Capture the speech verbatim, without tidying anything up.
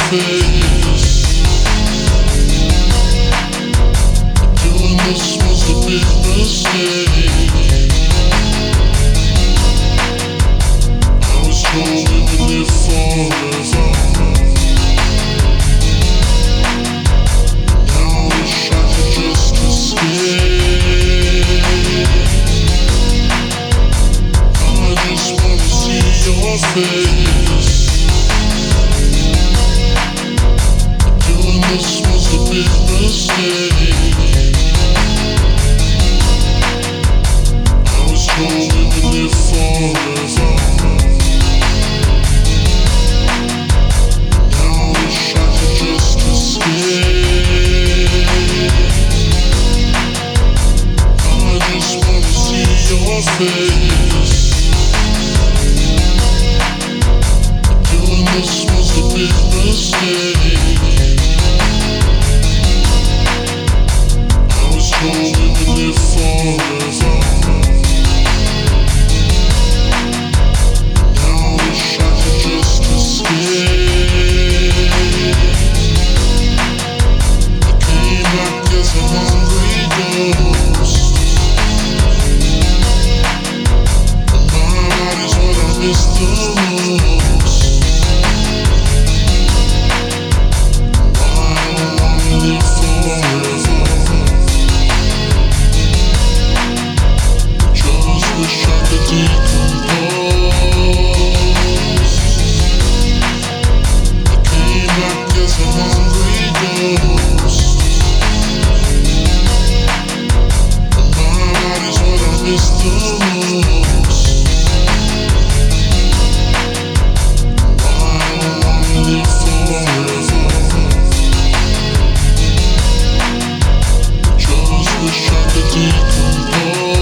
face. Doing this was a big mistake. I was gonna live forever. Now I wish I could just escape. I just wanna see your face. Doing this was a big mistake. I was hoping to live forever. Now I wish I could just escape. I just wanna see your face. Doing this was a big mistake. I was hoping to live forever. Now I wish I could just escape. I came back as a hungry ghost, and my body's what I miss the most. Why do I wanna live forever? Just wish I could decompose. I came back as a hungry ghost, and my body's what I miss the most. Why do I wanna live forever? Just wish I could decompose.